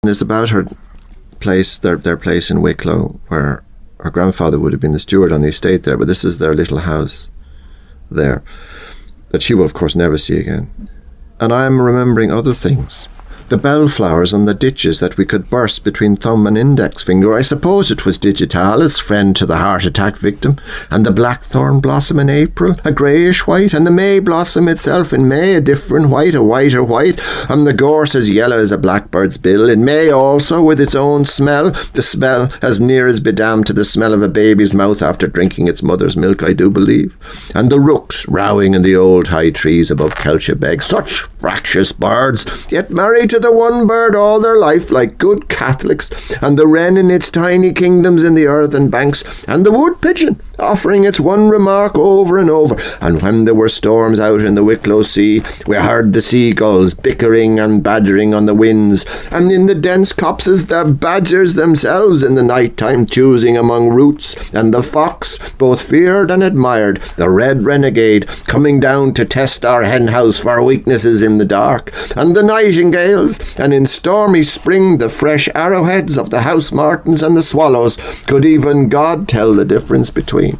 it's about her place, their place in Wicklow, where her grandfather would have been the steward on the estate there, but this is their little house there, that she will of course never see again. And I'm remembering other things. The bellflowers on the ditches that we could burst between thumb and index finger. I suppose it was digitalis, friend to the heart attack victim, and the blackthorn blossom in April, a greyish white, and the May blossom itself in May, a different white, a whiter white, and the gorse as yellow as a blackbird's bill. In May also, with its own smell, the smell as near as bedamned to the smell of a baby's mouth after drinking its mother's milk, I do believe. And the rooks rowing in the old high trees above Kelchebeg, such fractious birds, yet married to the one bird all their life like good Catholics, and the wren in its tiny kingdoms in the earthen banks, and the wood pigeon offering its one remark over and over. And when there were storms out in the Wicklow Sea, we heard the seagulls bickering and badgering on the winds, and in the dense copses the badgers themselves in the night time choosing among roots, and the fox, both feared and admired, the red renegade, coming down to test our hen house for weaknesses in the dark, and the nightingales, and in stormy spring the fresh arrowheads of the house martins and the swallows. Could even God tell the difference between?